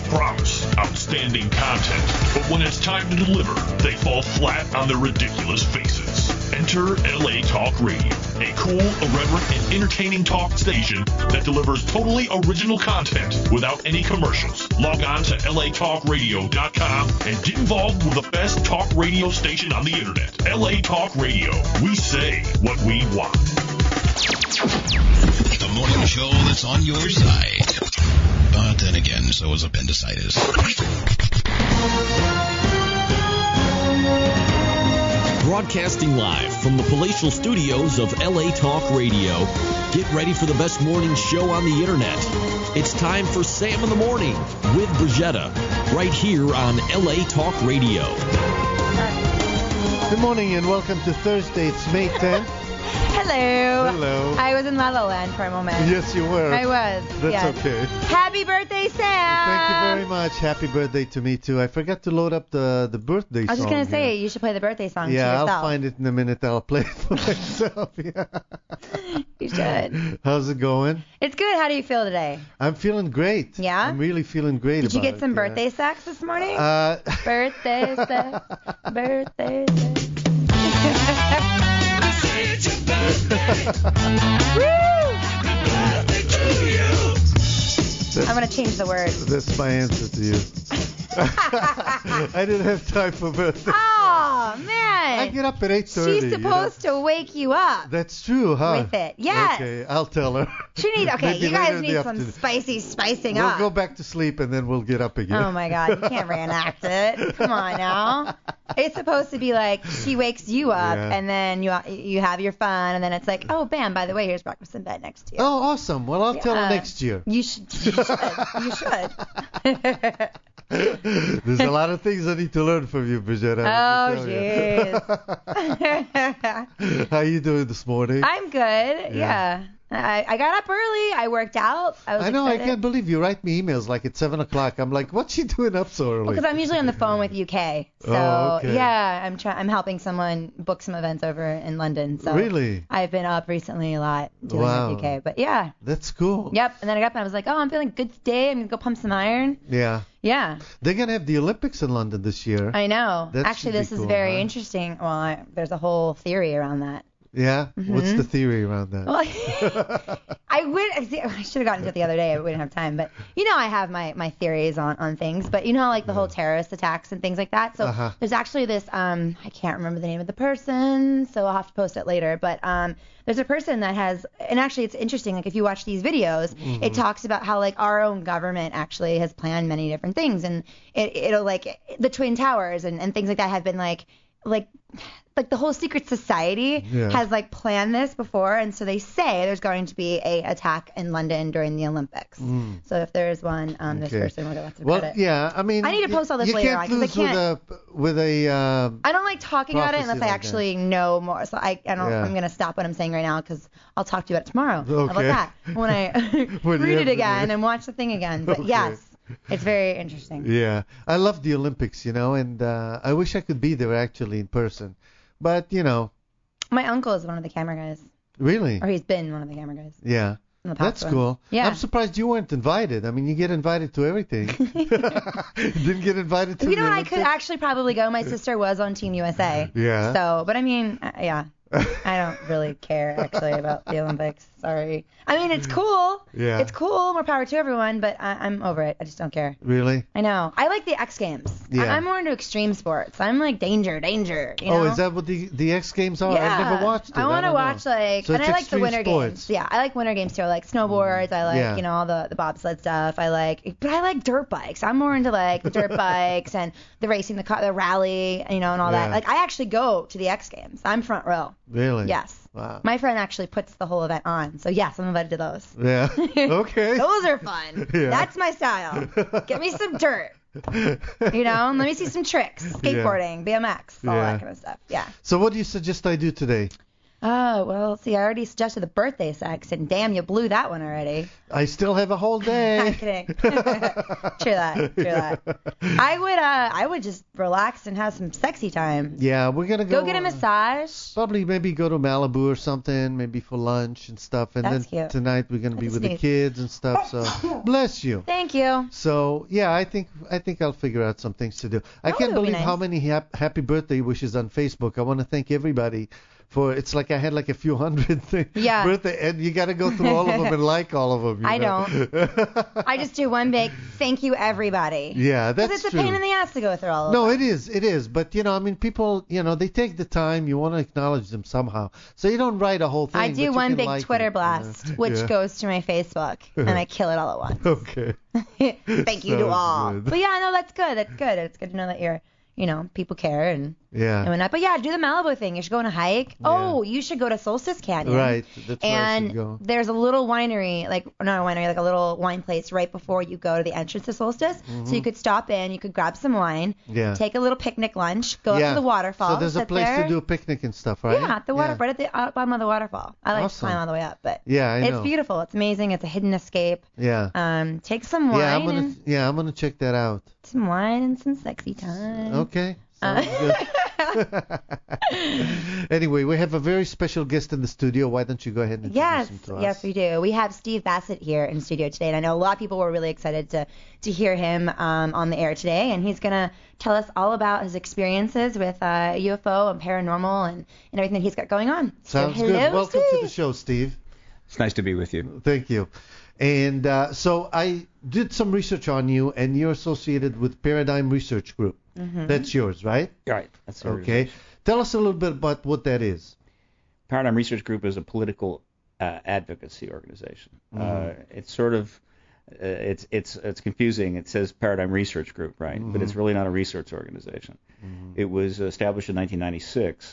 promise outstanding content, but when it's time to deliver, they fall flat on their ridiculous faces. Enter LA Talk Radio, a cool, irreverent, and entertaining talk station that delivers totally original content without any commercials. Log on to latalkradio.com and get involved with the best talk radio station on the internet. LA Talk Radio. We say what we want. The morning show that's on your side. But then again, so is appendicitis. Broadcasting live from the palatial studios of LA Talk Radio. Get ready for the best morning show on the internet. It's time for Sam in the Morning with Brigetta, right here on LA Talk Radio. Good morning and welcome to Thursday. It's May 10th. Hello. Hello. I was in La La Land for a moment. Yes, you were. I was. That's yes. okay. Happy birthday, Sam. Thank you very much. Happy birthday to me, too. I forgot to load up the birthday song. I was just going to say, you should play the birthday song to yourself. yourself. I'll find it in a minute. I'll play it for myself. Yeah. You should. How's it going? It's good. How do you feel today? I'm feeling great. Yeah? I'm really feeling great. Did you get some birthday sex this morning? Birthday sex. Birthday sex. I'm going to change the word. That's my answer to you. I didn't have time for birthday. Oh, man. I get up at 8:30. She's supposed to wake you up. That's true, huh? With it. Yes. Okay, I'll tell her. Okay, Maybe you guys later in need the some afternoon. spicing We'll up. go back to sleep and then we'll get up again. Oh, my God. You can't reenact it. Come on now. It's supposed to be like she wakes you up and then you have your fun and then it's like, oh, bam, by the way, here's breakfast in bed next to you. Oh, awesome. Well, I'll tell her next year. You should. You should. There's a lot of things I need to learn from you, Brigetta. Oh, jeez. How you doing this morning? I'm good. Yeah. I got up early. I worked out. I know. excited. I can't believe you write me emails like at 7 o'clock. I'm like, what's she doing up so early? Because I'm usually on the phone with UK. So, okay. yeah, I'm helping someone book some events over in London. So Really? I've been up recently a lot dealing with UK. But, yeah. That's cool. Yep. And then I got up and I was like, oh, I'm feeling good today. I'm going to go pump some iron. Yeah. Yeah. They're going to have the Olympics in London this year. I know. That Actually, should be this is cool, very huh? interesting. Well, there's a whole theory around that. Yeah? Mm-hmm. What's the theory around that? Well, I should have gotten to it the other day. I wouldn't have time. But, I have my theories on things. But, like the whole terrorist attacks and things like that. So there's actually this, I can't remember the name of the person, so I'll have to post it later. But there's a person that has, and actually it's interesting, like if you watch these videos, it talks about how like our own government actually has planned many different things. And it'll like the Twin Towers and things like that have been like the whole secret society has like planned this before, and so they say there's going to be a attack in London during the Olympics. So if there is one, this person will get lots of credit. Yeah, I mean, I need to post all this later on because I can't. I don't like talking about it unless I actually know more. So I don't. I'm gonna stop what I'm saying right now because I'll talk to you about it tomorrow. Okay. How about that? When I read it again and watch the thing again. But yes. It's very interesting. Yeah. I love the Olympics, and I wish I could be there actually in person. But, My uncle is one of the camera guys. Really? Or he's been one of the camera guys. Yeah. That's cool. Yeah. I'm surprised you weren't invited. I mean, you get invited to everything. Didn't get invited to the I Olympics? could actually probably go. My sister was on Team USA. Yeah. So, but I mean, yeah. I don't really care, actually, about the Olympics. Sorry. I mean, it's cool. Yeah. It's cool. More power to everyone, but I'm over it. I just don't care. Really? I know. I like the X Games. Yeah. I'm more into extreme sports. I'm like danger. Oh, is that what the X Games are? Yeah. I've never watched it. I want to watch, so and I like the winter sports. games. Yeah, I like winter games too. I like snowboards. I like, all the bobsled stuff. But I like dirt bikes. I'm more into like the dirt bikes and the racing, the rally, and all that. Like, I actually go to the X Games. I'm front row. Really? Yes. Wow. My friend actually puts the whole event on. So, yes, I'm invited to those. Yeah. Okay. Those are fun. Yeah. That's my style. Get me some dirt. Let me see some tricks. Skateboarding, BMX, all that kind of stuff. Yeah. So what do you suggest I do today? Oh, well, see, I already suggested the birthday sex, and damn, you blew that one already. I still have a whole day. I'm kidding. True that. I would just relax and have some sexy time. Yeah, we're going to go get a massage. Probably maybe go to Malibu or something, maybe for lunch and stuff. And That's then cute. tonight we're going to be with the kids and stuff. So bless you. Thank you. So yeah, I think I'll figure out some things to do. I can't would be believe nice. how many happy birthday wishes on Facebook. I want to thank everybody for. It's like I had like a few hundred Yeah. birthday, and you got to go through all of them and like all of them. I don't. I just do one big thank you, everybody. Yeah, that's Because it's true. a pain in the ass to go through all of No, them. it is. But, I mean, people, they take the time. You want to acknowledge them somehow. So you don't write a whole thing. I but do you one can big like Twitter it, blast, which Yeah. goes to my Facebook, and I kill it all at once. Okay. Thank you to Sounds all. good. But yeah, no, that's good. That's good. It's good to know that you're, people care and Yeah. whatnot. But yeah, do the Malibu thing. You should go on a hike. Yeah. Oh, you should go to Solstice Canyon. Right. That's where I should And go. there's a little winery, not a winery, like a little wine place right before you go to the entrance to Solstice. So you could stop in, you could grab some wine, Mm-hmm. Yeah. take a little picnic lunch, go up to the waterfall. So there's a sit place there. to do a picnic and stuff, right? Yeah, the water, right at the bottom of the waterfall. I like Awesome. to climb all the way up, but Yeah, I know. it's beautiful. It's amazing. It's a hidden escape. Yeah. Take some wine Yeah, I'm gonna check that out. some wine and some sexy time. Okay. Sounds good. Anyway, we have a very special guest in the studio. Why don't you go ahead and introduce him to us? Yes, we do. We have Steve Bassett here in studio today, and I know a lot of people were really excited to hear him on the air today, and he's going to tell us all about his experiences with UFO and paranormal and everything that he's got going on. Sounds so, good. hello, Welcome Steve. to the show, Steve. It's nice to be with you. Thank you. And so I did some research on you, and you're associated with Paradigm Research Group. Mm-hmm. That's yours, right? Right. That's the Okay. research. Tell us a little bit about what that is. Paradigm Research Group is a political advocacy organization. It's sort of it's confusing. It says Paradigm Research Group, right? But it's really not a research organization. It was established in 1996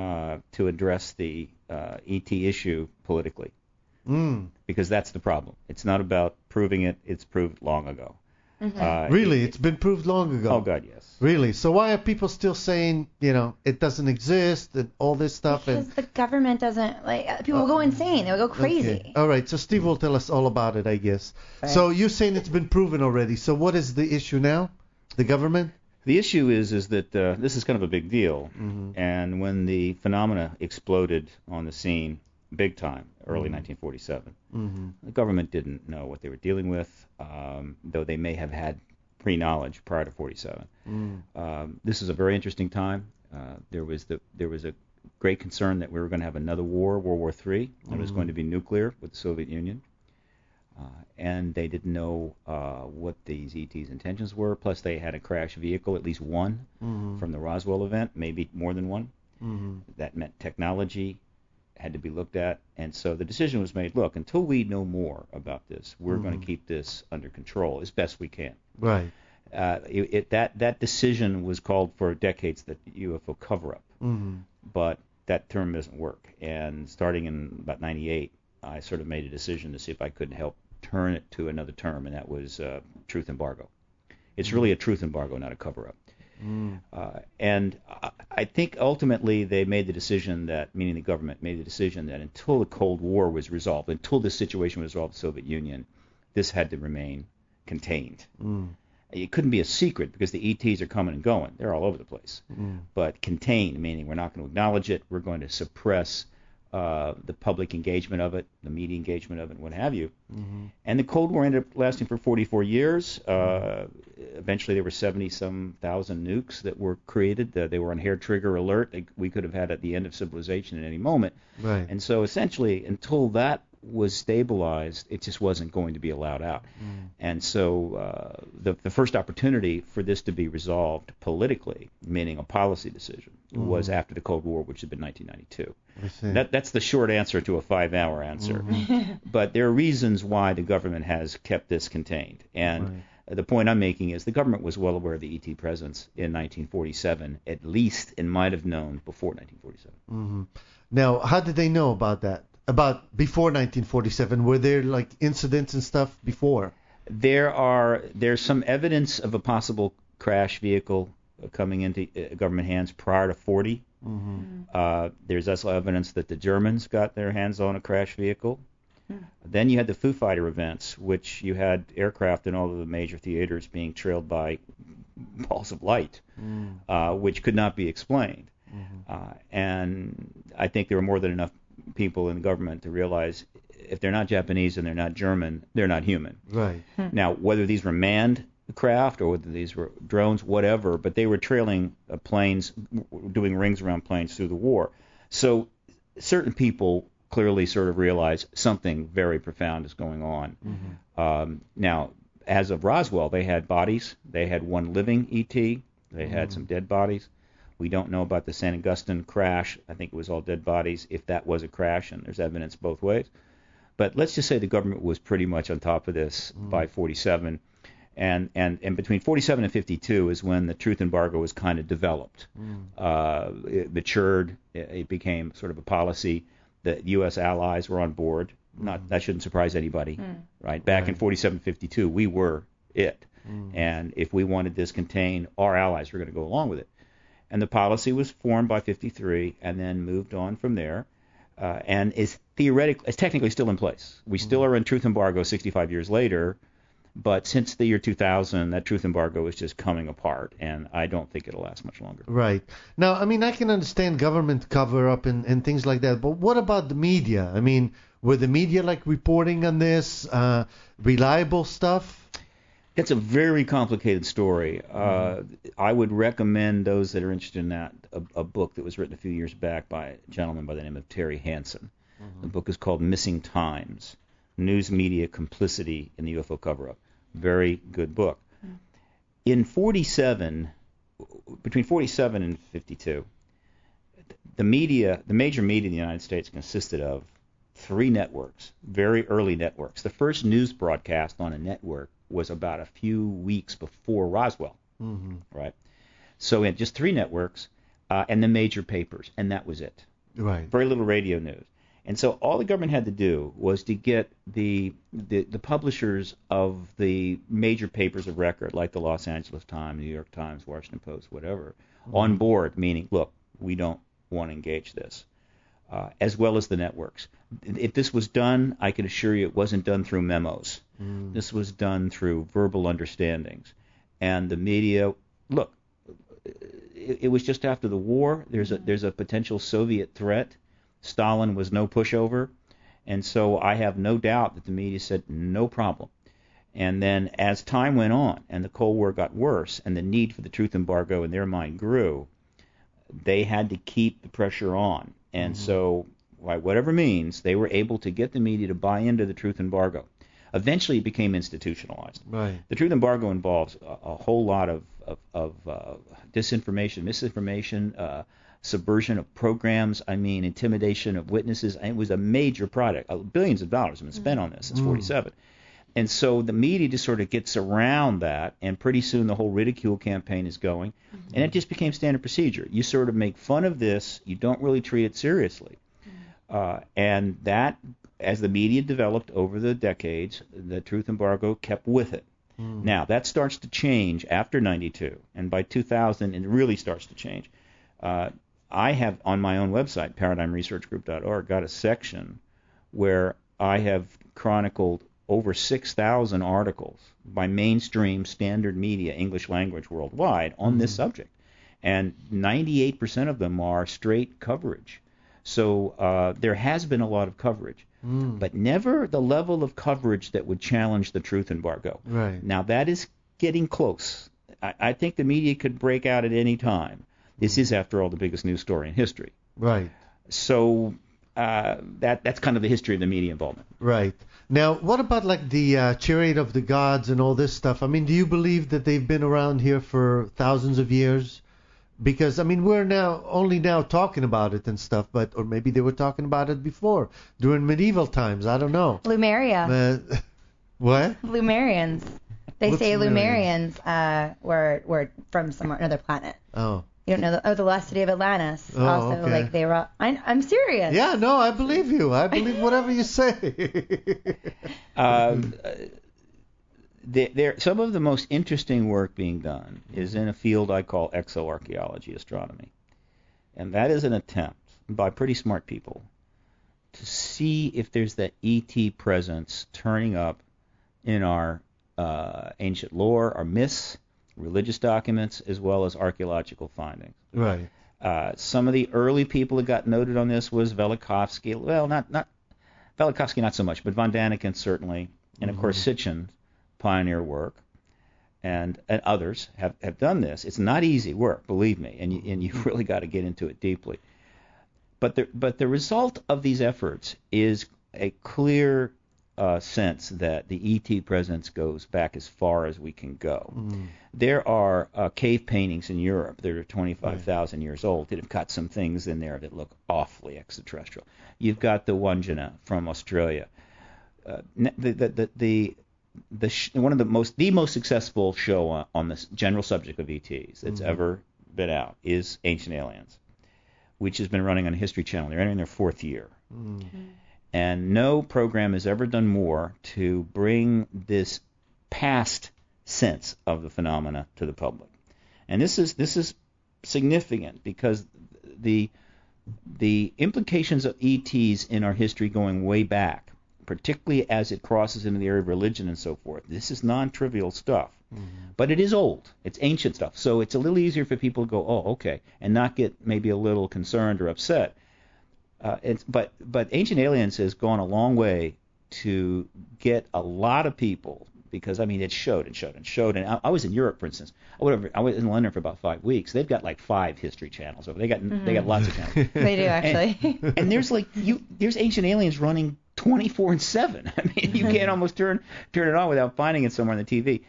to address the ET issue politically, because that's the problem. It's not about proving it. It's proved long ago. Really? It's been proved long ago. Oh God, yes. Really? So why are people still saying, it doesn't exist and all this stuff? Because the government doesn't, people will go insane. They will go crazy. Okay. All right. So Steve will tell us all about it, I guess. Right. So you're saying it's been proven already. So what is the issue now? The government? The issue is that this is kind of a big deal, and when the phenomena exploded on the scene big time, early 1947, the government didn't know what they were dealing with, though they may have had pre-knowledge prior to 47. This is a very interesting time. There was a great concern that we were going to have another war, World War III, and it was going to be nuclear with the Soviet Union. And they didn't know what these ET's intentions were. Plus, they had a crash vehicle, at least one, from the Roswell event, maybe more than one. That meant technology had to be looked at. And so the decision was made, look, until we know more about this, we're going to keep this under control as best we can. Right. That decision was called for decades the UFO cover-up. But that term doesn't work. And starting in about 98, I sort of made a decision to see if I could help turn it to another term, and that was truth embargo. It's really a truth embargo, not a cover-up. And I think ultimately they made the decision that, meaning the government made the decision that until the Cold War was resolved, until this situation was resolved with the Soviet Union, this had to remain contained. It couldn't be a secret because the ETs are coming and going. They're all over the place. But contained, meaning we're not going to acknowledge it. We're going to suppress the public engagement of it, the media engagement of it, and what have you. And the Cold War ended up lasting for 44 years. Eventually, there were 70-some thousand nukes that were created. They were on hair trigger alert. We could have had at the end of civilization at any moment. Right. And so essentially, until that was stabilized, it just wasn't going to be allowed out. And so the first opportunity for this to be resolved politically, meaning a policy decision, was after the Cold War, which had been 1992. I see. That's the short answer to a 5-hour answer. But there are reasons why the government has kept this contained. And the point I'm making is the government was well aware of the ET presence in 1947, at least, and might have known before 1947. Now, how did they know about that? About before 1947? Were there like incidents and stuff before? There's some evidence of a possible crash vehicle coming into government hands prior to 40. There's also evidence that the Germans got their hands on a crash vehicle. Then you had the Foo Fighter events, which you had aircraft in all of the major theaters being trailed by balls of light, which could not be explained. And I think there were more than enough people in the government to realize if they're not Japanese and they're not German, they're not human. Right. Now, whether these were manned craft or whether these were drones, whatever, but they were trailing planes, doing rings around planes through the war. So certain people clearly sort of realized something very profound is going on. Now, as of Roswell, they had bodies. They had one living ET. They had some dead bodies. We don't know about the San Augustine crash. I think it was all dead bodies, if that was a crash, and there's evidence both ways. But let's just say the government was pretty much on top of this by 47. And between 47 and 52 is when the truth embargo was kind of developed. It matured. It became sort of a policy. The U.S. allies were on board. That shouldn't surprise anybody, right? Back in 47, 52, we were it. And if we wanted this contained, our allies were going to go along with it. And the policy was formed by 53 and then moved on from there and is technically still in place. We still are in truth embargo 65 years later, but since the year 2000, that truth embargo is just coming apart, and I don't think it'll last much longer. Right. Now, I mean, I can understand government cover-up and things like that, but what about the media? I mean, were the media, like, reporting on this, reliable stuff? It's a very complicated story. I would recommend those that are interested in that a book that was written a few years back by a gentleman by the name of Terry Hansen. The book is called Missing Times, News Media Complicity in the UFO Cover-Up. Very good book. In 47, between 47 and 52, the major media in the United States consisted of 3 networks, very early networks. The first news broadcast on a network was about a few weeks before Roswell, right? So we had just 3 networks and the major papers, and that was it. Right. Very little radio news. And so all the government had to do was to get the publishers of the major papers of record, like the Los Angeles Times, New York Times, Washington Post, whatever, on board, meaning, look, we don't want to engage this, as well as the networks. If this was done, I can assure you it wasn't done through memos. This was done through verbal understandings. And the media, look, it was just after the war. There's a potential Soviet threat. Stalin was no pushover. And so I have no doubt that the media said, no problem. And then as time went on and the Cold War got worse and the need for the truth embargo in their mind grew, they had to keep the pressure on. And so, by whatever means, they were able to get the media to buy into the truth embargo. Eventually, it became institutionalized. Right. The truth embargo involves a whole lot of disinformation, misinformation, subversion of programs, intimidation of witnesses. And it was a major product. Billions of dollars have been spent on this since 47. And so the media just sort of gets around that, and pretty soon the whole ridicule campaign is going, and it just became standard procedure. You sort of make fun of this. You don't really treat it seriously. And that, as the media developed over the decades, the truth embargo kept with it. Now, that starts to change after 92, and by 2000 it really starts to change. I have on my own website, paradigmresearchgroup.org, got a section where I have chronicled over 6,000 articles by mainstream standard media, English language worldwide, on this subject. And 98% of them are straight coverage. So there has been a lot of coverage, but never the level of coverage that would challenge the truth embargo. Right. Now, that is getting close. I think the media could break out at any time. This is, after all, the biggest news story in history. Right. So that's kind of the history of the media involvement. Right. Now, what about like the chariot of the gods and all this stuff? I mean, do you believe that they've been around here for thousands of years? Because, we're only now talking about it and stuff, or maybe they were talking about it before, during medieval times. I don't know. Lumeria. What? Lumerians. They What's say Lumerians? were from another planet. Oh. You don't know the lost city of Atlantis. Oh, also, okay. like they were. I'm serious. Yeah, no, I believe you. I believe whatever you say. Some of the most interesting work being done is in a field I call exoarchaeology, astronomy. and that is an attempt by pretty smart people to see if there's that ET presence turning up in our ancient lore, our myths, religious documents, as well as archaeological findings. Right. Some of the early people that got noted on this was Velikovsky. Well, not Velikovsky, not so much, but von Daniken certainly, and of course Sitchin's pioneer work, and others have done this. It's not easy work, believe me, and you've really got to get into it deeply. But the result of these efforts is a clear sense that the ET presence goes back as far as we can go. There are cave paintings in Europe that are 25,000 years old that have got some things in there that look awfully extraterrestrial. You've got the Wandjina from Australia. One of the most successful show on this general subject of ETs that's ever been out is Ancient Aliens, which has been running on History Channel. They're entering their 4th year. And no program has ever done more to bring this past sense of the phenomena to the public. And this is significant because the implications of ETs in our history going way back, particularly as it crosses into the area of religion and so forth, this is non-trivial stuff. But it is old. It's ancient stuff. So it's a little easier for people to go, oh, okay, and not get maybe a little concerned or upset. But Ancient Aliens has gone a long way to get a lot of people, because, I mean, it showed. And I was in Europe, for instance. I was in London for about 5 weeks. They've got like 5 History Channels over. They got lots of channels. They do, actually. And there's Ancient Aliens running 24/7. I mean, you can't almost turn it on without finding it somewhere on the TV.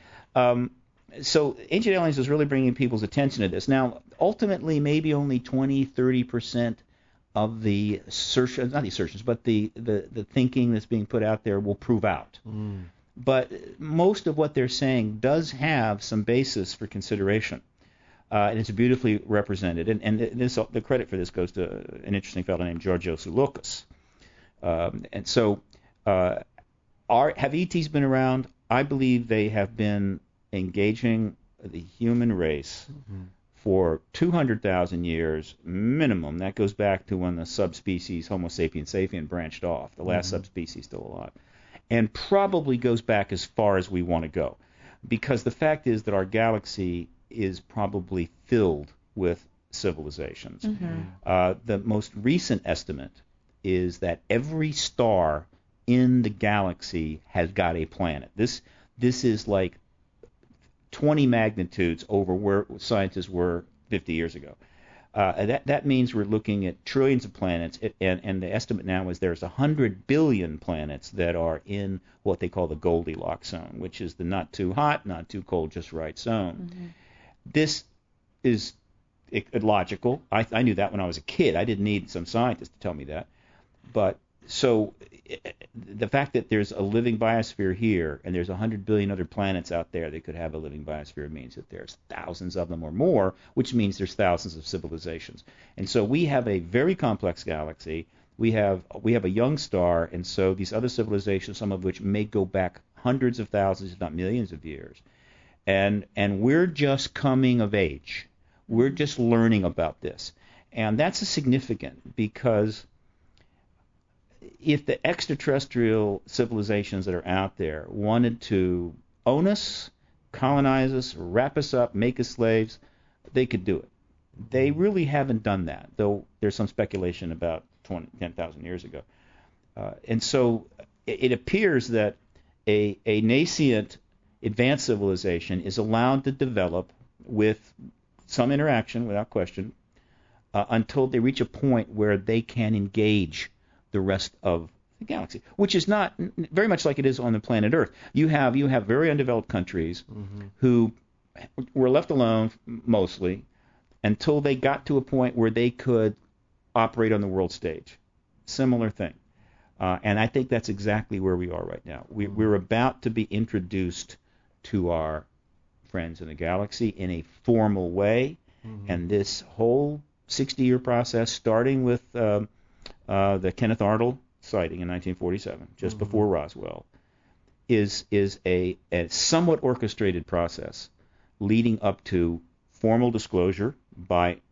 So Ancient Aliens is really bringing people's attention to this. Now, ultimately, maybe only 20-30% of the assertions, not the assertions, but the thinking that's being put out there will prove out. But most of what they're saying does have some basis for consideration, and it's beautifully represented. And the credit for this goes to an interesting fellow named Georgios Tsoulokas. And so, have ETs been around? I believe they have been engaging the human race for 200,000 years minimum. That goes back to when the subspecies Homo sapiens sapien branched off, the last subspecies still alive, and probably goes back as far as we want to go, because the fact is that our galaxy is probably filled with civilizations. The most recent estimate is that every star in the galaxy has got a planet. This is like 20 magnitudes over where scientists were 50 years ago. That means we're looking at trillions of planets, and the estimate now is there's 100 billion planets that are in what they call the Goldilocks zone, which is the not too hot, not too cold, just right zone. This is illogical. I knew that when I was a kid. I didn't need some scientist to tell me that. But so the fact that there's a living biosphere here and there's 100 billion other planets out there that could have a living biosphere means that there's thousands of them or more, which means there's thousands of civilizations. And so we have a very complex galaxy. We have a young star, and so these other civilizations, some of which may go back hundreds of thousands, if not millions of years. And we're just coming of age. We're just learning about this. And that's significant because if the extraterrestrial civilizations that are out there wanted to own us, colonize us, wrap us up, make us slaves, they could do it. They really haven't done that, though there's some speculation about 10,000 years ago. And so it appears that a nascent advanced civilization is allowed to develop with some interaction, without question, until they reach a point where they can engage the rest of the galaxy, which is not very much like it is on the planet Earth. You have very undeveloped countries who were left alone mostly until they got to a point where they could operate on the world stage. Similar thing. And I think that's exactly where we are right now. We're about to be introduced to our friends in the galaxy in a formal way, and this whole 60-year process, starting with the Kenneth Arnold sighting in 1947, just before Roswell, is a somewhat orchestrated process leading up to formal disclosure by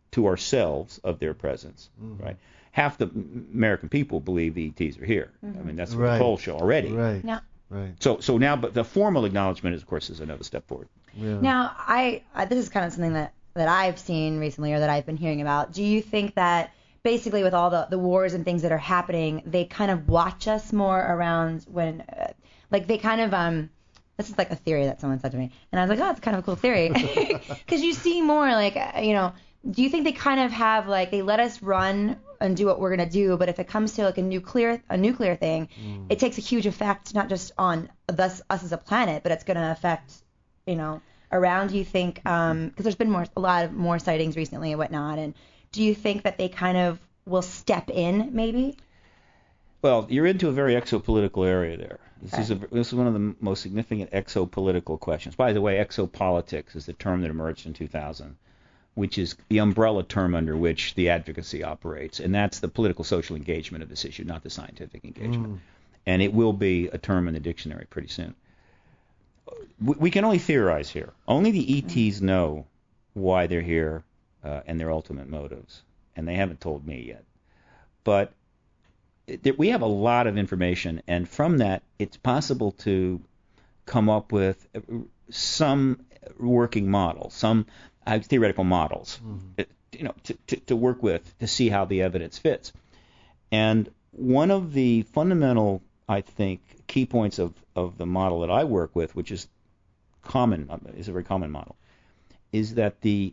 to ourselves of their presence, right? Half the American people believe the ETs are here. I mean, that's what the polls show already. Right. Now, Right. So now, but the formal acknowledgement, of course, is another step forward. Yeah. Now, I this is kind of something that I've seen recently or that I've been hearing about. Do you think that basically with all the wars and things that are happening, they kind of watch us more around when, like they kind of, this is like a theory that someone said to me, and I was like, oh, it's kind of a cool theory. Because you see more like, do you think they kind of have like, they let us run and do what we're going to do, but if it comes to like a nuclear thing, it takes a huge effect, not just on us as a planet, but it's going to affect, around, you think, because there's been a lot more sightings recently and whatnot, and do you think that they kind of will step in maybe? Well, you're into a very exopolitical area there. This is one of the most significant exopolitical questions. By the way, exopolitics is the term that emerged in 2000, which is the umbrella term under which the advocacy operates, and that's the political social engagement of this issue, not the scientific engagement. And it will be a term in the dictionary pretty soon. We can only theorize here. Only the ETs know why they're here and their ultimate motives, and they haven't told me yet. But we have a lot of information, and from that, it's possible to come up with some working model, some theoretical models, to work with to see how the evidence fits. And one of the fundamental, I think, key points of the model that I work with, which is a very common model, is that in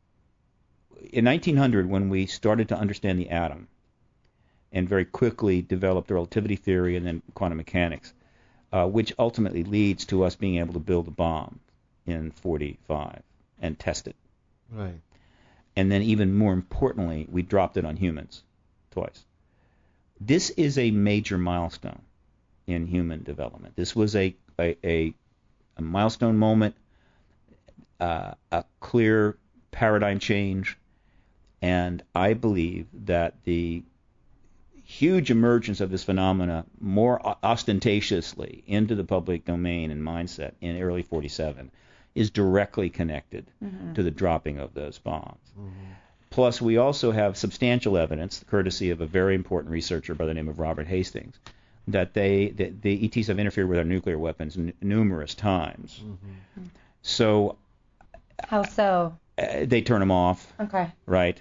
1900, when we started to understand the atom, and very quickly developed relativity theory and then quantum mechanics, which ultimately leads to us being able to build a bomb in 1945 and test it. Right. And then even more importantly, we dropped it on humans twice. This is a major milestone in human development. This was a milestone moment, a clear paradigm change, and I believe that the huge emergence of this phenomena more ostentatiously into the public domain and mindset in early 1947 is directly connected to the dropping of those bombs. Plus, we also have substantial evidence, courtesy of a very important researcher by the name of Robert Hastings, that the ETs have interfered with our nuclear weapons numerous times. So, how so? They turn them off. Okay. Right.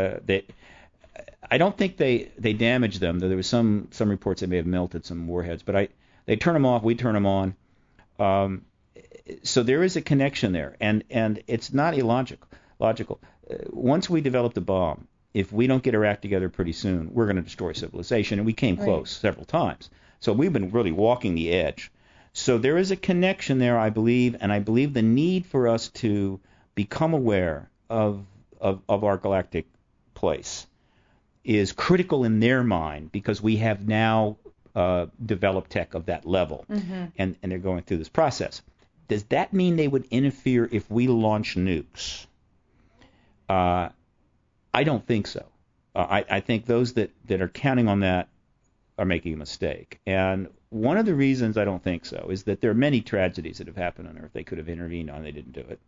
I don't think they damage them. Though there was some reports they may have melted some warheads, but they turn them off. We turn them on. So there is a connection there, and it's not illogical. Once we develop the bomb, if we don't get our act together pretty soon, we're going to destroy civilization, and we came close several times. So we've been really walking the edge. So there is a connection there, I believe, and I believe the need for us to become aware of our galactic place is critical in their mind, because we have now developed tech of that level, and they're going through this process. Does that mean they would interfere if we launch nukes? I don't think so. I think those that are counting on that are making a mistake. And one of the reasons I don't think so is that there are many tragedies that have happened on Earth they could have intervened on. They didn't do it.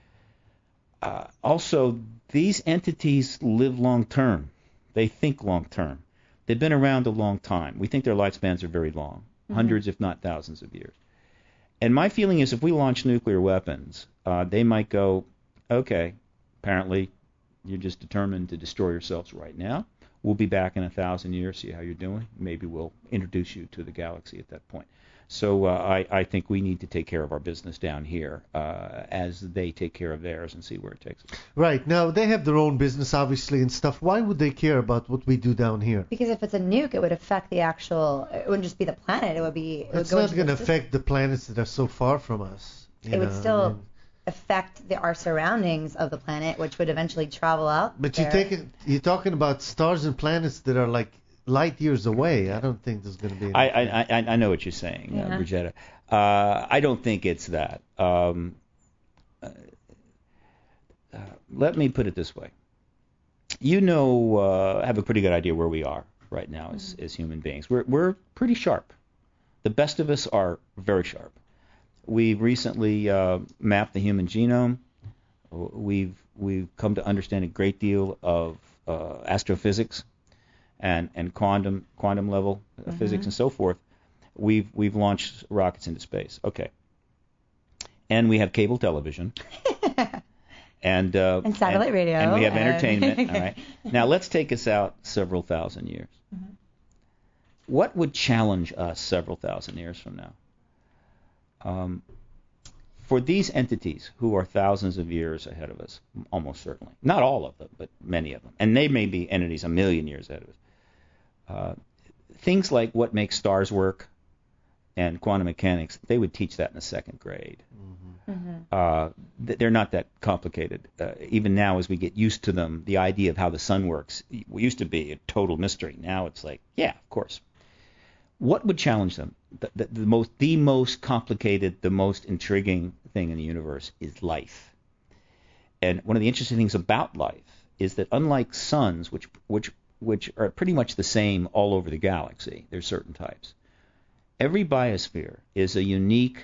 Also, these entities live long term. They think long term. They've been around a long time. We think their lifespans are very long, hundreds if not thousands of years. And my feeling is if we launch nuclear weapons, they might go, okay, apparently you're just determined to destroy yourselves right now. We'll be back in 1,000 years, see how you're doing. Maybe we'll introduce you to the galaxy at that point. So I think we need to take care of our business down here as they take care of theirs and see where it takes us. Right. Now, they have their own business, obviously, and stuff. Why would they care about what we do down here? Because if it's a nuke, it would affect the actual, it wouldn't just be the planet. It would be... It's not going to affect the planets that are so far from us. It would still affect our surroundings of the planet, which would eventually travel out. But you're talking about stars and planets that are like light years away. I don't think there's going to be anything. I know what you're saying, Brigetta. I don't think it's that. Let me put it this way. Have a pretty good idea where we are right now as human beings. We're pretty sharp. The best of us are very sharp. We've recently mapped the human genome. We've we've come to understand a great deal of astrophysics and quantum level physics and so forth. We've launched rockets into space. Okay. And we have cable television. And satellite radio. And we have entertainment. All right. Now let's take us out several thousand years. Mm-hmm. What would challenge us several thousand years from now? For these entities who are thousands of years ahead of us, almost certainly. Not all of them, but many of them. And they may be entities a million years ahead of us. Things like what makes stars work and quantum mechanics, they would teach that in the second grade. They're not that complicated. Even now, as we get used to them, the idea of how the sun works used to be a total mystery. Now it's like, yeah, of course. What would challenge them? The most complicated, the most intriguing thing in the universe is life. And one of the interesting things about life is that unlike suns, which are pretty much the same all over the galaxy, there's certain types. Every biosphere is a unique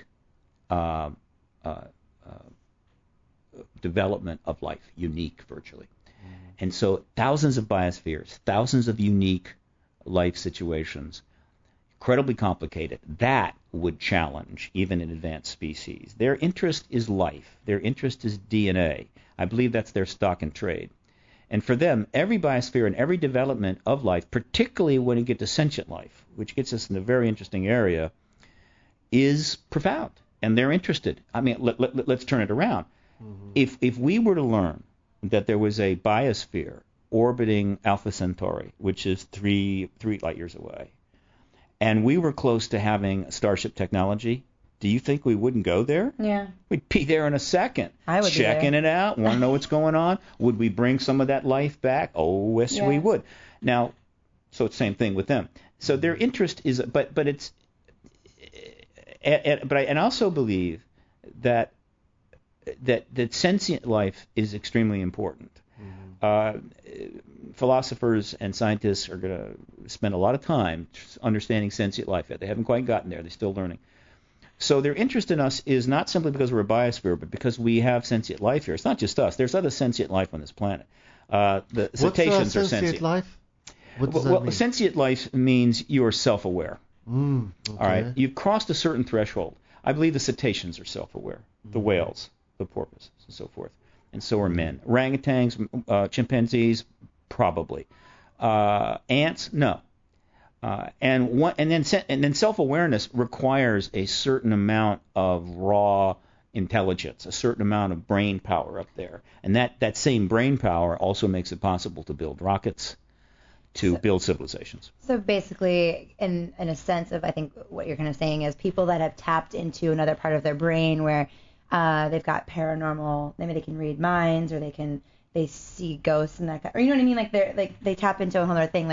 development of life, unique virtually. And so thousands of biospheres, thousands of unique life situations, incredibly complicated. That would challenge even an advanced species. Their interest is life. Their interest is DNA. I believe that's their stock and trade. And for them, every biosphere and every development of life, particularly when you get to sentient life, which gets us in a very interesting area, is profound. And they're interested. I mean, let's turn it around. Mm-hmm. If we were to learn that there was a biosphere orbiting Alpha Centauri, which is three light years away, and we were close to having Starship technology, do you think we wouldn't go there? Yeah. We'd be there in a second. I would checking it out, want to know what's going on. Would we bring some of that life back? Oh, yes, we would. Now, so it's the same thing with them. So their interest is, but it's, but I also believe that sentient life is extremely important. Philosophers and scientists are going to spend a lot of time understanding sentient life. They haven't quite gotten there. They're still learning. So their interest in us is not simply because we're a biosphere, but because we have sentient life here. It's not just us. There's other sentient life on this planet. The cetaceans are sentient. Life? What does that mean? Sentient life means you are self-aware. Okay. All right. You've crossed a certain threshold. I believe the cetaceans are self-aware. The whales, the porpoises, and so forth. And so are men. Orangutans, chimpanzees, probably. Ants, no. And then self-awareness requires a certain amount of raw intelligence, a certain amount of brain power up there. And that same brain power also makes it possible to build rockets, to build civilizations. So basically, in a sense of, I think what you're kind of saying is people that have tapped into another part of their brain where they've got paranormal, maybe they can read minds or they see ghosts and that kind, or you know what I mean? Like they tap into a whole other thing.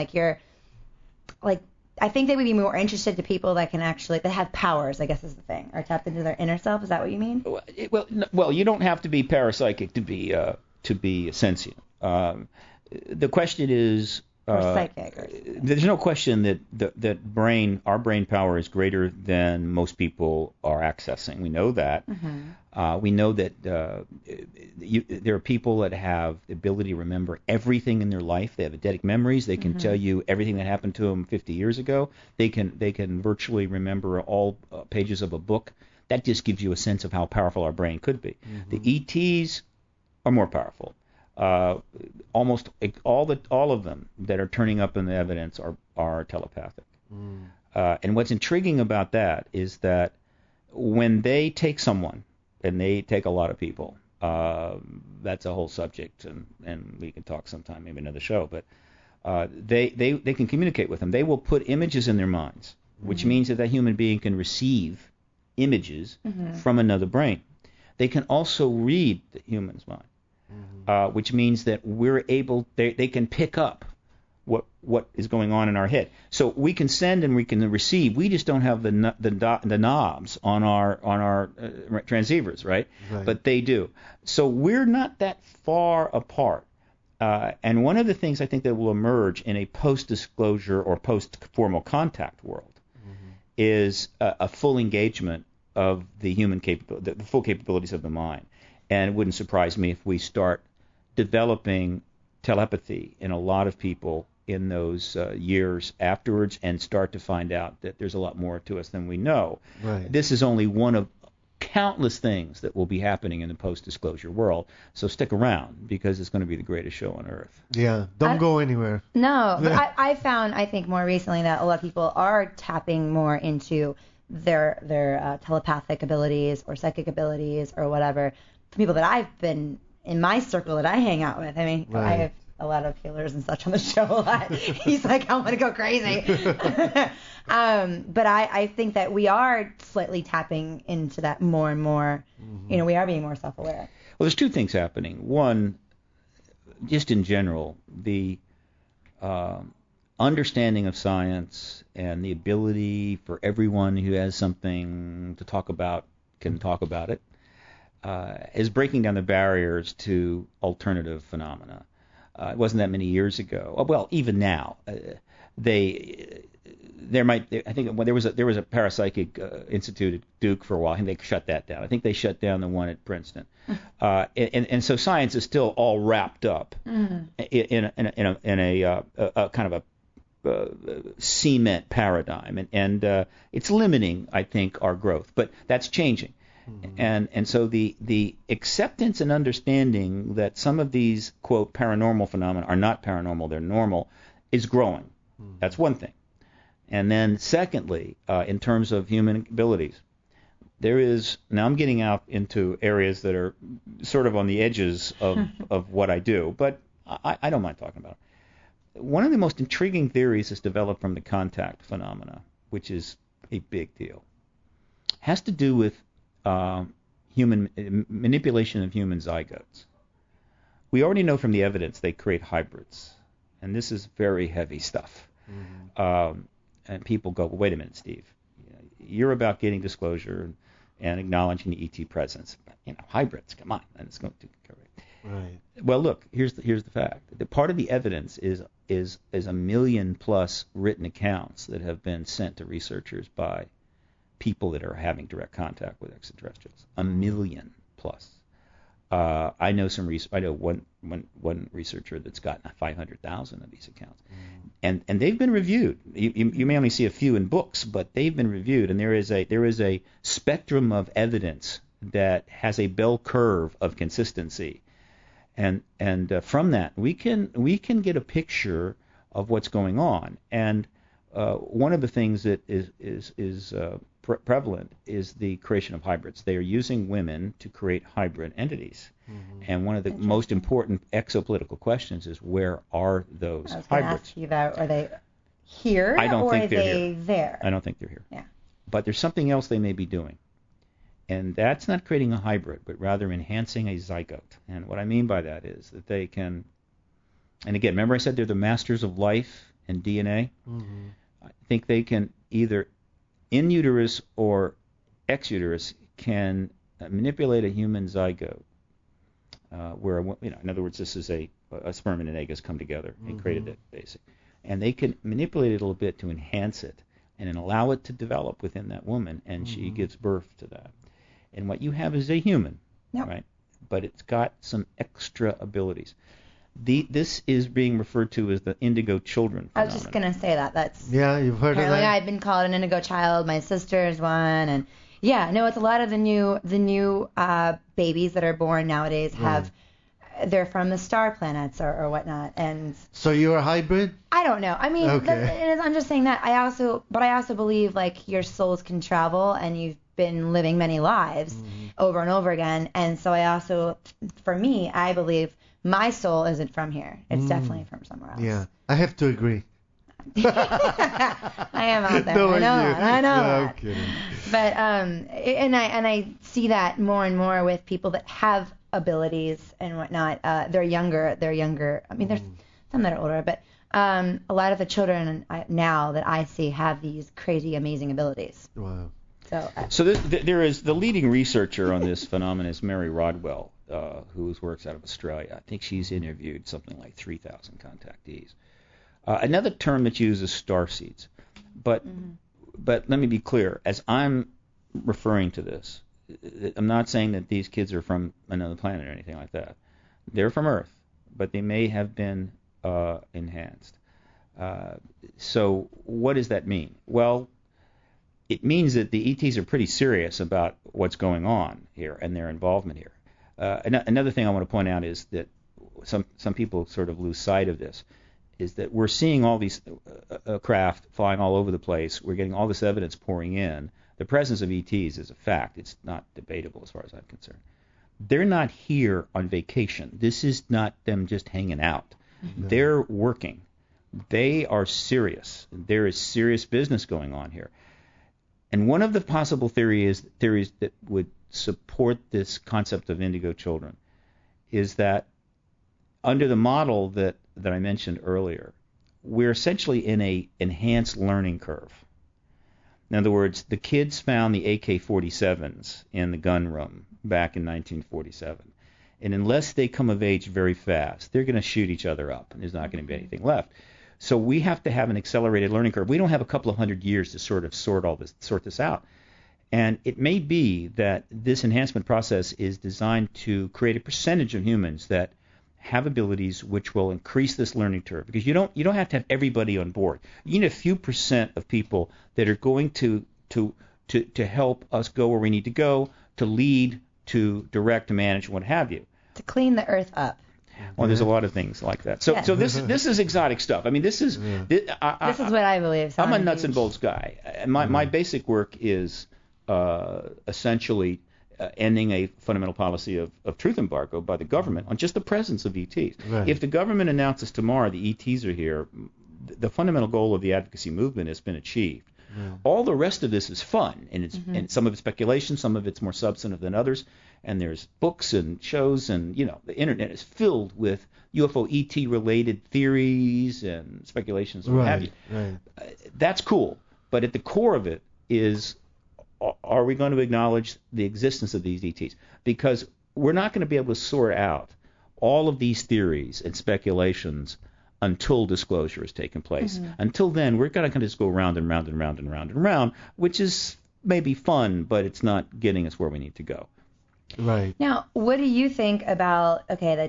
I think they would be more interested to people that can actually, that have powers, I guess is the thing, or tapped into their inner self. Is that what you mean? Well, you don't have to be parapsychic to be sentient. The question is, or psychic. There's no question that our brain power is greater than most people are accessing. We know that. Mm-hmm. We know that there are people that have the ability to remember everything in their life. They have eidetic memories. They can tell you everything that happened to them 50 years ago. They can virtually remember all pages of a book. That just gives you a sense of how powerful our brain could be. Mm-hmm. The ETs are more powerful. Almost all of them that are turning up in the evidence are telepathic. And what's intriguing about that is that when they take someone, and they take a lot of people, that's a whole subject, and we can talk sometime, maybe another show, but they can communicate with them. They will put images in their minds, which means that human being can receive images from another brain. They can also read the human's mind. Which means that they can pick up what is going on in our head. So we can send and we can receive. We just don't have the knobs on our transceivers, right? But they do. So we're not that far apart. And one of the things I think that will emerge in a post-disclosure or post-formal contact world is a full engagement of the human the full capabilities of the mind. And it wouldn't surprise me if we start developing telepathy in a lot of people in those years afterwards and start to find out that there's a lot more to us than we know. Right. This is only one of countless things that will be happening in the post-disclosure world. So stick around, because it's going to be the greatest show on earth. Yeah, don't go anywhere. No, but I found, I think more recently, that a lot of people are tapping more into their telepathic abilities or psychic abilities or whatever. For people that I've been in my circle that I hang out with, I mean, Right. I have a lot of healers and such on the show a lot. He's like, I'm gonna go crazy. But I think that we are slightly tapping into that more and more. You know, we are being more self-aware. Well, there's two things happening. One, just in general, the understanding of science and the ability for everyone who has something to talk about can talk about it, is breaking down the barriers to alternative phenomena. It wasn't that many years ago. Well, even now, I think there was a parapsychic institute at Duke for a while, and they shut that down. I think they shut down the one at Princeton. And so science is still all wrapped up in a kind of a cement paradigm, and it's limiting, I think, our growth. But that's changing. And so the acceptance and understanding that some of these, quote, paranormal phenomena are not paranormal, they're normal, is growing. That's one thing. And then secondly, in terms of human abilities, there is, now I'm getting out into areas that are sort of on the edges of what I do, but I don't mind talking about it. One of the most intriguing theories is developed from the contact phenomena, which is a big deal. It has to do with human manipulation of human zygotes. We already know from the evidence they create hybrids, and this is very heavy stuff. And people go, well, wait a minute, Steve, you're about getting disclosure and acknowledging the ET presence. Hybrids, come on, and it's going to go Right. Well, look, here's the fact. The part of the evidence is a million plus written accounts that have been sent to researchers by people that are having direct contact with extraterrestrials. A million plus. I know one researcher that's gotten 500,000 of these accounts, and they've been reviewed. You may only see a few in books, but they've been reviewed, and there is a spectrum of evidence that has a bell curve of consistency, and from that we can get a picture of what's going on. And one of the things that is prevalent is the creation of hybrids. They are using women to create hybrid entities. And one of the most important exopolitical questions is, where are those hybrids? I was going to ask you that. Are they here? I don't think they're here. There? I don't think they're here. Yeah. But there's something else they may be doing. And that's not creating a hybrid, but rather enhancing a zygote. And what I mean by that is that they can, and again, remember I said they're the masters of life and DNA? I think they can either in uterus or ex uterus can manipulate a human zygote, where in other words, this is a sperm and an egg has come together and created it, basically, and they can manipulate it a little bit to enhance it and then allow it to develop within that woman, and she gives birth to that. And what you have is a human, right? But it's got some extra abilities. This is being referred to as the indigo children phenomenon. I was just going to say that. That's you've heard of that? I've been called an indigo child. My sister's one. And yeah, no, it's a lot of the new babies that are born nowadays they're from the star planets or whatnot. And so you're a hybrid? I don't know. I mean, okay. I'm just saying that. I also believe like your souls can travel, and you've been living many lives over and over again. And so for me, I believe my soul isn't from here. It's definitely from somewhere else. Yeah, I have to agree. I am out there. No, I know that. I'm kidding. But and I see that more and more with people that have abilities and whatnot. They're younger. I mean, there's some that are older, but a lot of the children now that I see have these crazy, amazing abilities. Wow. So there is the leading researcher on this phenomenon is Mary Rodwell, who works out of Australia. I think she's interviewed something like 3,000 contactees. Another term that's used is starseeds. But let me be clear. As I'm referring to this, I'm not saying that these kids are from another planet or anything like that. They're from Earth. but they may have been enhanced. So what does that mean? Well, it means that the ETs are pretty serious about what's going on here and their involvement here. Another thing I want to point out is that some people sort of lose sight of this, is that we're seeing all these craft flying all over the place. We're getting all this evidence pouring in. The presence of ETs is a fact. It's not debatable as far as I'm concerned. They're not here on vacation. This is not them just hanging out. No. They're working. They are serious. There is serious business going on here. And one of the possible theories that would support this concept of indigo children is that under the model that I mentioned earlier, we're essentially in a enhanced learning curve. In other words, the kids found the AK-47s in the gun room back in 1947. And unless they come of age very fast, they're going to shoot each other up, and there's not going to be anything left. So we have to have an accelerated learning curve. We don't have a couple of hundred years to sort this out. And it may be that this enhancement process is designed to create a percentage of humans that have abilities which will increase this learning curve, because you don't have to have everybody on board. You need a few percent of people that are going to help us go where we need to go, to lead, to direct, to manage, what have you. To clean the earth up. Well, there's a lot of things like that. So this is exotic stuff. I mean, this is this is what I believe. I'm a nuts and bolts guy. And my basic work is essentially ending a fundamental policy of truth embargo by the government on just the presence of ETs. Right. If the government announces tomorrow the ETs are here, the fundamental goal of the advocacy movement has been achieved. Yeah. All the rest of this is fun, and it's and some of it's speculation, some of it's more substantive than others. And there's books and shows, and the internet is filled with UFO ET related theories and speculations and what have you. Right. That's cool, but at the core of it is, are we going to acknowledge the existence of these ETs? Because we're not going to be able to sort out all of these theories and speculations until disclosure has taken place. Until then, we're going to just go round and round and round and round and round, which is maybe fun, but it's not getting us where we need to go. Right. Now, what do you think about, the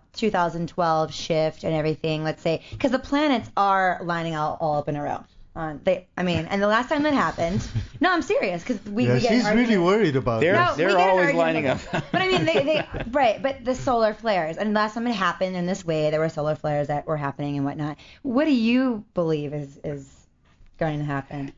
2012 shift and everything, let's say, because the planets are lining out all up in a row. And the last time that happened, no, I'm serious, because we get she's really worried about that. They're always lining up. But I mean, they right, but the solar flares, and last time it happened in this way, there were solar flares that were happening and whatnot. What do you believe is going to happen?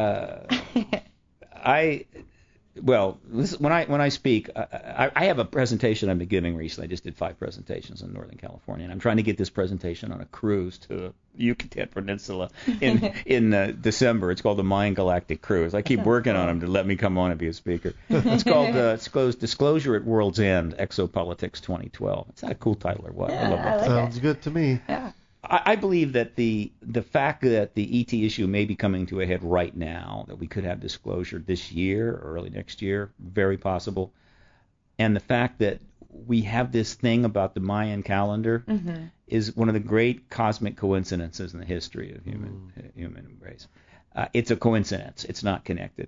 When I speak, I have a presentation I've been giving recently. I just did 5 presentations in Northern California, and I'm trying to get this presentation on a cruise to the Yucatan Peninsula in December. It's called the Mayan Galactic Cruise. I keep working on them to let me come on and be a speaker. It's called Disclosure at World's End, Exopolitics 2012. Is that a cool title or what? Yeah, I love that. Sounds good to me. Yeah. I believe that the fact that the ET issue may be coming to a head right now, that we could have disclosure this year or early next year, very possible, and the fact that we have this thing about the Mayan calendar is one of the great cosmic coincidences in the history of human race. It's a coincidence. It's not connected.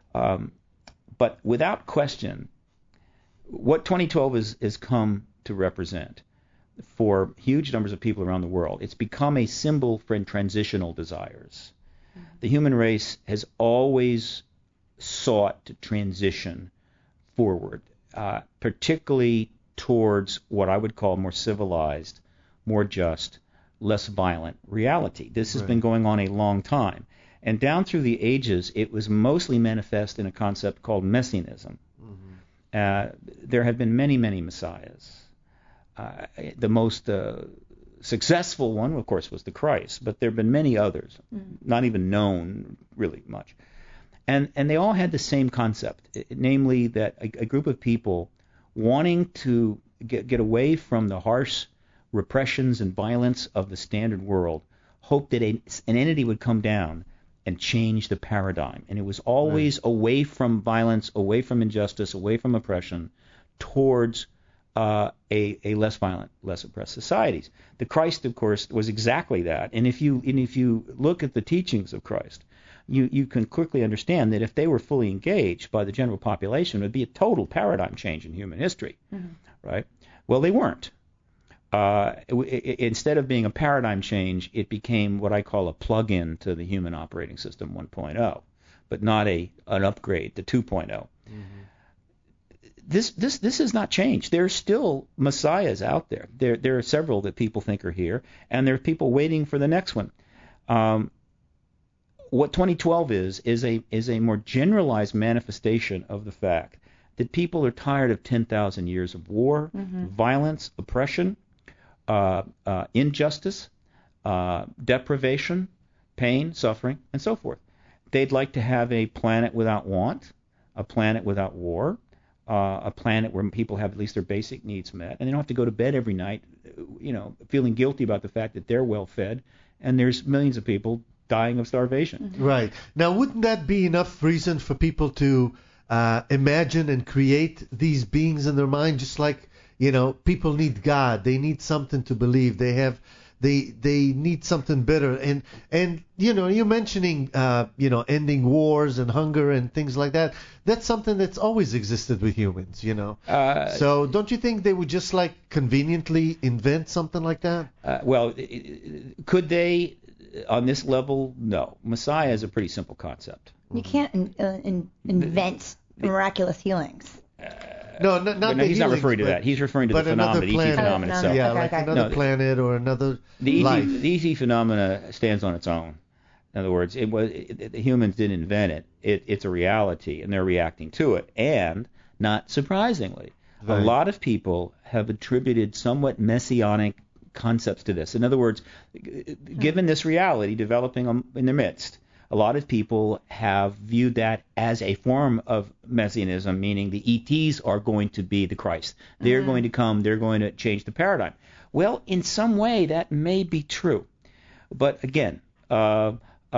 But without question, what 2012 has come to represent for huge numbers of people around the world, it's become a symbol for transitional desires. The human race has always sought to transition forward, particularly towards what I would call more civilized, more just, less violent reality. This has been going on a long time. And down through the ages, it was mostly manifest in a concept called messianism. There have been many, many messiahs. The most successful one, of course, was the Christ, but there have been many others, not even known really much. And they all had the same concept, namely that a group of people wanting to get away from the harsh repressions and violence of the standard world, hoped that an entity would come down and change the paradigm. And it was always away from violence, away from injustice, away from oppression, towards a less violent, less oppressed societies. The Christ, of course, was exactly that. And if you look at the teachings of Christ, you can quickly understand that if they were fully engaged by the general population, it would be a total paradigm change in human history, right? Well, they weren't. instead of being a paradigm change, it became what I call a plug-in to the human operating system 1.0, but not an upgrade to 2.0. Mm-hmm. This has not changed. There are still messiahs out there. There are several that people think are here, and there are people waiting for the next one. What 2012 is a more generalized manifestation of the fact that people are tired of 10,000 years of war, violence, oppression, injustice, deprivation, pain, suffering, and so forth. They'd like to have a planet without want, a planet without war, a planet where people have at least their basic needs met, and they don't have to go to bed every night, feeling guilty about the fact that they're well fed, and there's millions of people dying of starvation. Right. Now, wouldn't that be enough reason for people to imagine and create these beings in their mind, just like, people need God. They need something to believe. They need something better. And you're mentioning, ending wars and hunger and things like that. That's something that's always existed with humans, So don't you think they would just conveniently invent something like that? Could they on this level? No. Messiah is a pretty simple concept. You can't invent miraculous healings. No, not the he's not referring to that. He's referring to the phenomenon, the ET phenomenon itself. Yeah, another planet or another life. The ET phenomena stands on its own. In other words, the humans didn't invent it. It's a reality, and they're reacting to it. And, not surprisingly, a lot of people have attributed somewhat messianic concepts to this. In other words, given this reality developing in their midst, a lot of people have viewed that as a form of messianism, meaning the ETs are going to be the Christ. They're going to come. They're going to change the paradigm. Well, in some way, that may be true. But again, right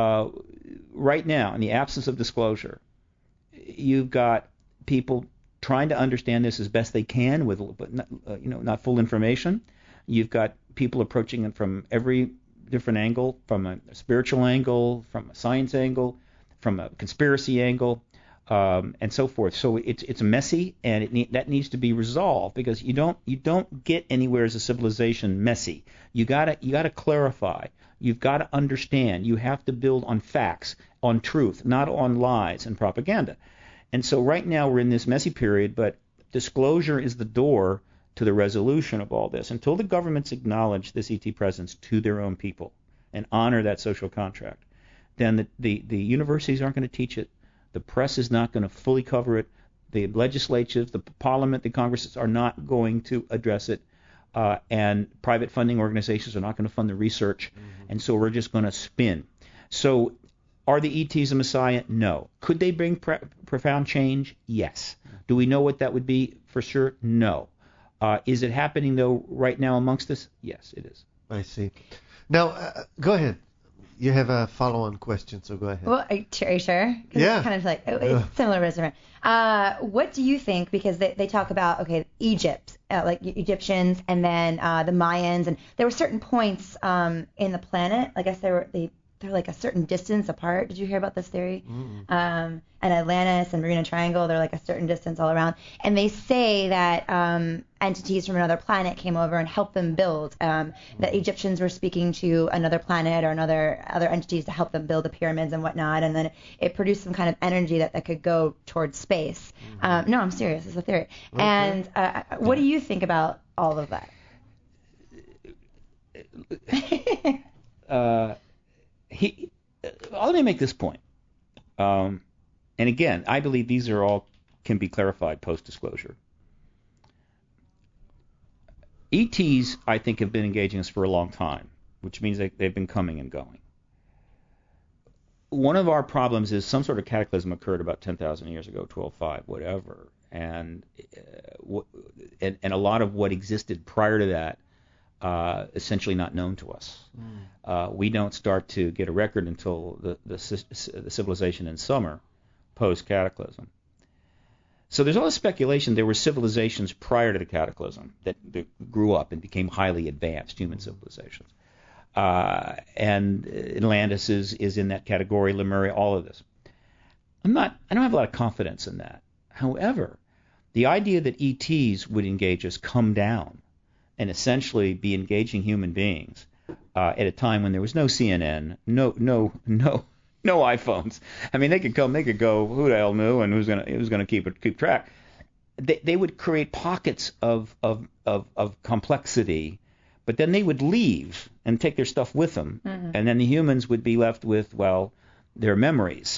now, in the absence of disclosure, you've got people trying to understand this as best they can, but not full information. You've got people approaching it from every different angle, from a spiritual angle, from a science angle, from a conspiracy angle, and so forth. So it's messy, and that needs to be resolved, because you don't get anywhere as a civilization messy. You gotta clarify. You've got to understand. You have to build on facts, on truth, not on lies and propaganda. And so right now we're in this messy period, but disclosure is the door to the resolution of all this. Until the governments acknowledge this ET presence to their own people and honor that social contract, then the universities aren't going to teach it. The press is not going to fully cover it. The legislatures, the parliament, the congresses are not going to address it. And private funding organizations are not going to fund the research. And so we're just going to spin. So are the ETs a messiah? No. Could they bring profound change? Yes. Do we know what that would be for sure? No. Is it happening, though, right now amongst us? Yes, it is. I see. Now, go ahead. You have a follow-on question, so go ahead. Well, are you sure? Yeah. It's kind of it's similar to different. What do you think? Because they talk about, Egypt, Egyptians, and then the Mayans, and there were certain points in the planet. I guess they're like a certain distance apart. Did you hear about this theory? And Atlantis and Bermuda Triangle, they're like a certain distance all around. And they say that entities from another planet came over and helped them build. That Egyptians were speaking to another planet or other entities to help them build the pyramids and whatnot. And then it produced some kind of energy that could go towards space. No, I'm serious. It's a theory. Okay. And what do you think about all of that? Let me make this point. And again, I believe these are all can be clarified post-disclosure. ETs, I think, have been engaging us for a long time, which means they've been coming and going. One of our problems is some sort of cataclysm occurred about 10,000 years ago, 12.5, whatever, and a lot of what existed prior to that essentially not known to us. We don't start to get a record until the civilization in summer, post-cataclysm. So there's all this speculation there were civilizations prior to the cataclysm that grew up and became highly advanced human civilizations. And Atlantis is in that category, Lemuria, all of this. I don't have a lot of confidence in that. However, the idea that ETs would engage us, come down, and essentially be engaging human beings at a time when there was no CNN, no iPhones. I mean, they could go. Who the hell knew, and who's gonna keep track? They would create pockets of complexity, but then they would leave and take their stuff with them, and then the humans would be left with, well, their memories.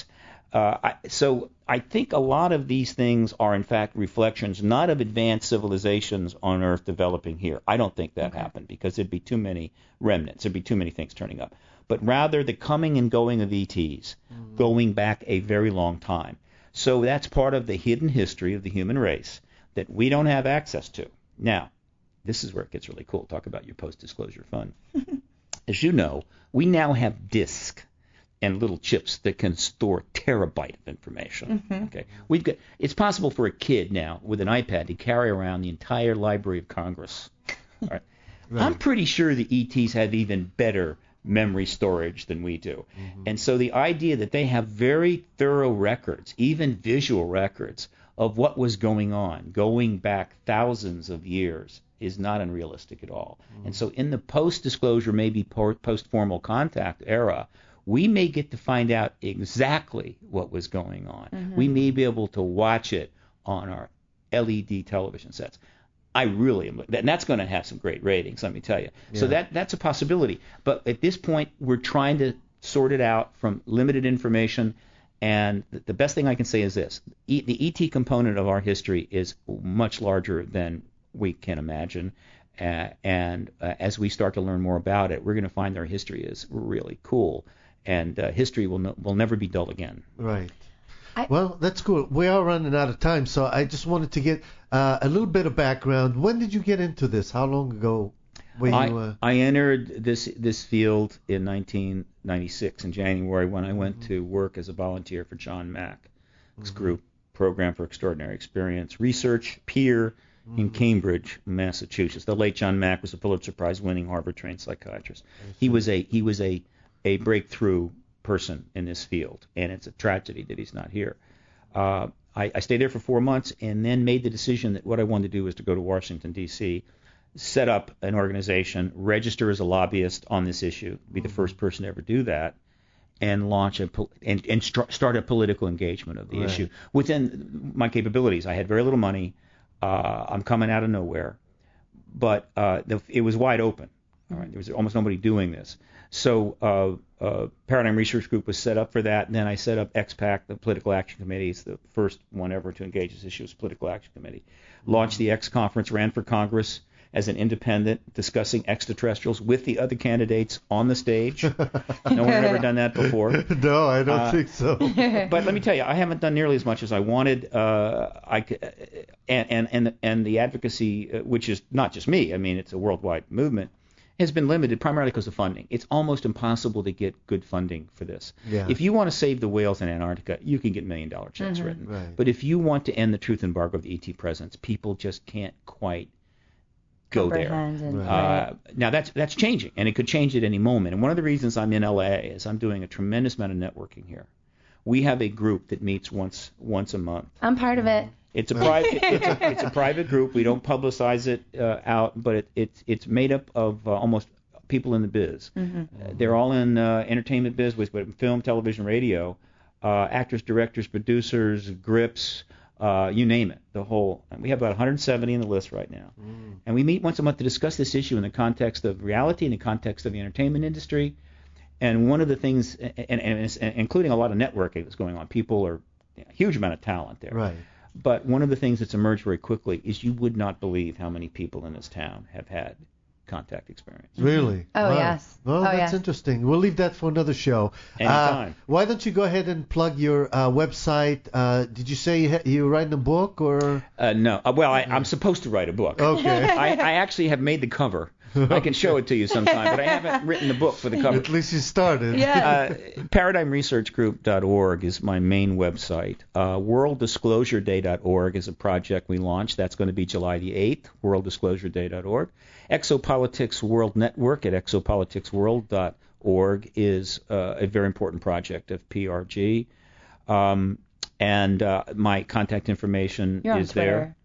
So I think a lot of these things are, in fact, reflections not of advanced civilizations on Earth developing here. I don't think that happened because there'd be too many remnants. There'd be too many things turning up. But rather the coming and going of ETs, going back a very long time. So that's part of the hidden history of the human race that we don't have access to. Now, this is where it gets really cool. Talk about your post-disclosure fun. As you know, we now have disk and little chips that can store terabyte of information. Okay, it's possible for a kid now with an iPad to carry around the entire Library of Congress. All right. Right. I'm pretty sure the ETs have even better memory storage than we do. And so the idea that they have very thorough records, even visual records, of what was going on, going back thousands of years, is not unrealistic at all. And so in the post-disclosure, maybe post-formal contact era, we may get to find out exactly what was going on. We may be able to watch it on our LED television sets. I really am, and that's going to have some great ratings, let me tell you. Yeah. So that's a possibility. But at this point, we're trying to sort it out from limited information. And the best thing I can say is this. The ET component of our history is much larger than we can imagine. And as we start to learn more about it, we're going to find our history is really cool. And history will never be dull again. Right. Well, that's cool. We are running out of time, so I just wanted to get a little bit of background. When did you get into this? How long ago were you? I entered this field in 1996 in January when I went to work as a volunteer for John Mack's group, Program for Extraordinary Experience Research, PEER, in Cambridge, Massachusetts. The late John Mack was a Pulitzer Prize-winning Harvard-trained psychiatrist. He was a breakthrough person in this field, and it's a tragedy that he's not here. I stayed there for 4 months and then made the decision that what I wanted to do was to go to Washington, D.C., set up an organization, register as a lobbyist on this issue, be the first person to ever do that, and launch start a political engagement of the issue. Within my capabilities, I had very little money. I'm coming out of nowhere, but it was wide open. All right, there was almost nobody doing this. So Paradigm Research Group was set up for that. And then I set up XPAC, the Political Action Committee. It's the first one ever to engage this issue as Political Action Committee. Launched the X Conference, ran for Congress as an independent, discussing extraterrestrials with the other candidates on the stage. No one had ever done that before. No, I don't think so. But let me tell you, I haven't done nearly as much as I wanted. And the advocacy, which is not just me, I mean, it's a worldwide movement, has been limited primarily because of funding. It's almost impossible to get good funding for this. Yeah. If you want to save the whales in Antarctica, you can get $1 million checks written. Right. But if you want to end the truth embargo of the ET presence, people just can't quite go there. Now that's changing, and it could change at any moment. And one of the reasons I'm in LA is I'm doing a tremendous amount of networking here. We have a group that meets once a month. I'm part of it. It's a private it's a private group. We don't publicize it out, but it's made up of almost people in the biz. They're all in entertainment biz, with film, television, radio, actors, directors, producers, grips, you name it. The whole. We have about 170 in the list right now, and we meet once a month to discuss this issue in the context of reality, in the context of the entertainment industry. And one of the things, and including a lot of networking that's going on, people are a huge amount of talent there. Right. But one of the things that's emerged very quickly is you would not believe how many people in this town have had contact experience. Really? Oh, wow. Yes. Well, that's interesting. We'll leave that for another show. Anytime. Why don't you go ahead and plug your website? Did you say you're writing a book or? No. Well, I'm supposed to write a book. Okay. I actually have made the cover. I can show it to you sometime, but I haven't written the book for the cover. At least you started. Yeah. ParadigmResearchGroup.org is my main website. WorldDisclosureDay.org is a project we launched. That's going to be July the 8th, WorldDisclosureDay.org. Exopolitics World Network at exopoliticsworld.org is a very important project of PRG. And my contact information is there.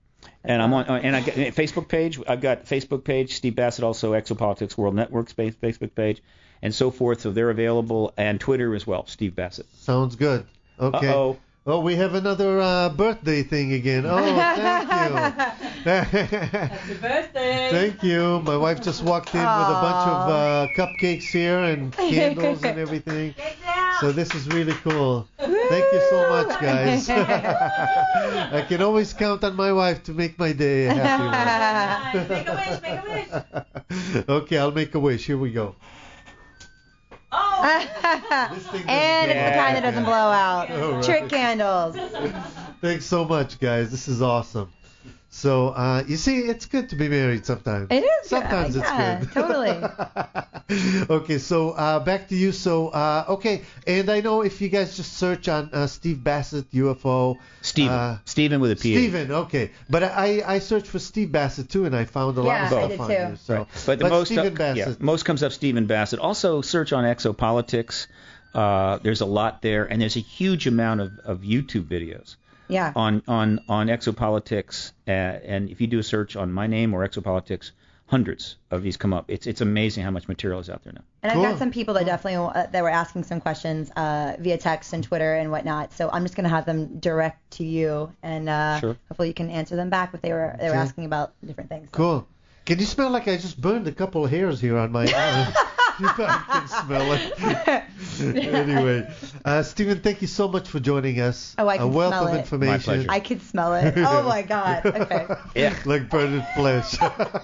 And I'm on, and I got a Facebook page. I've got Facebook page, Steve Bassett, also Exopolitics World Network's Facebook page, and so forth. So they're available, and Twitter as well, Steve Bassett. Sounds good. Okay. Uh-oh. Oh, we have another birthday thing again. Oh, thank you. Happy birthday. Thank you. My wife just walked in with a bunch of cupcakes here and candles and everything. So this is really cool. Thank you so much, guys. I can always count on my wife to make my day a happy one. Make a wish, make a wish. Okay, I'll make a wish. Here we go. Oh! And it's the kind that doesn't blow out. All right. Trick candles. Thanks so much, guys. This is awesome. So, you see, it's good to be married sometimes. It is. Sometimes good. it's good. Totally. Okay, so back to you. So, okay, and I know if you guys just search on Steve Bassett UFO. Steven with a P. Steven, okay. But I searched for Steve Bassett too, and I found a lot of stuff on you. So, right. But the most Stephen Bassett. most comes up Stephen Bassett. Also search on Exopolitics. There's a lot there, and there's a huge amount of YouTube videos. Yeah. On Exopolitics, and if you do a search on my name or Exopolitics, hundreds of these come up. It's amazing how much material is out there now. And Cool. I've got some people that definitely that were asking some questions via text and Twitter and whatnot. So I'm just gonna have them direct to you, and Sure. hopefully you can answer them back if they were asking about different things. So. Cool. Can you smell like I just burned a couple of hairs here on my arm? You can smell it. Anyway, Stephen, thank you so much for joining us. Oh, I can A wealth smell of it. information. My pleasure. I could smell it. Oh my God. Okay. Yeah. Like burning flesh.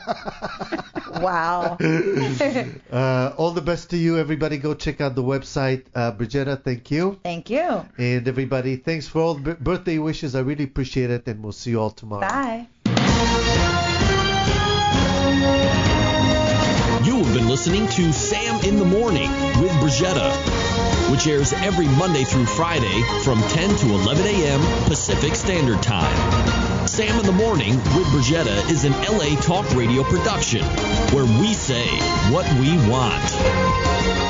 Wow. All the best to you, everybody. Go check out the website. Brigetta, thank you. Thank you. And everybody, thanks for all the birthday wishes. I really appreciate it, and we'll see you all tomorrow. Bye. You have been listening to Sam in the Morning with Brigetta, which airs every Monday through Friday from 10 to 11 a.m. Pacific Standard Time. Sam in the Morning with Brigetta is an LA Talk Radio production where we say what we want.